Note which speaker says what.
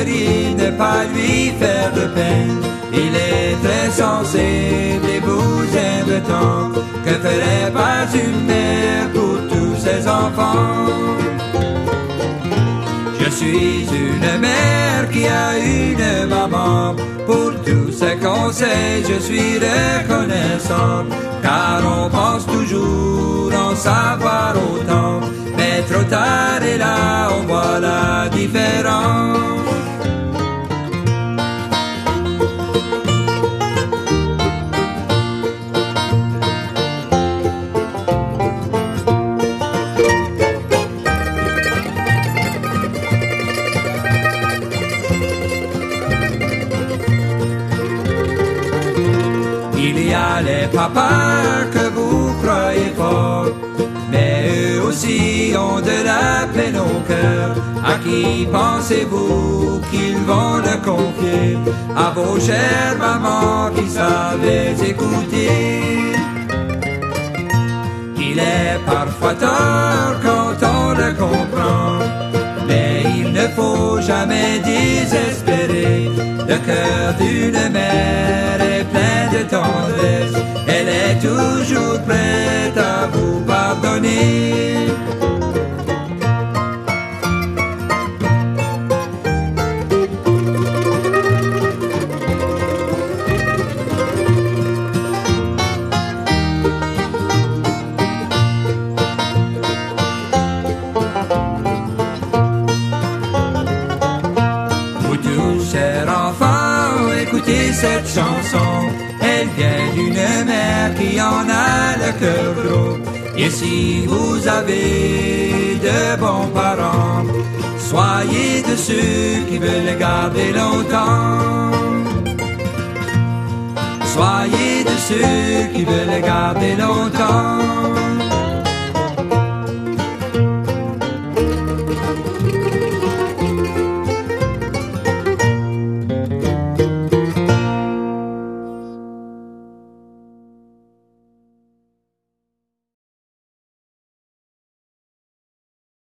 Speaker 1: devriez ne pas lui faire de peine. Il est très sensible et vous aime tant. Que ferait pas une mère pour tous ses enfants? Je suis une mère qui a une maman. Pour tous ses conseils, je suis reconnaissant. Car on pense toujours en savoir autant. Mais trop tard et là, on voit la différence. Il y a les papas que vous croyez forts, mais eux aussi ont de la peine au cœur. À qui pensez-vous qu'ils vont le confier? À vos chères mamans qui savez écouter. Il est parfois tard quand on le comprend, mais il ne faut jamais désespérer. Le cœur d'une mère est plein de tendresse. Elle est toujours prête à vous pardonner. Chers enfants, écoutez cette chanson. Elle vient d'une mère qui en a le cœur gros. Et si vous avez de bons parents, soyez de ceux qui veulent les garder longtemps. Soyez de ceux qui veulent les garder longtemps.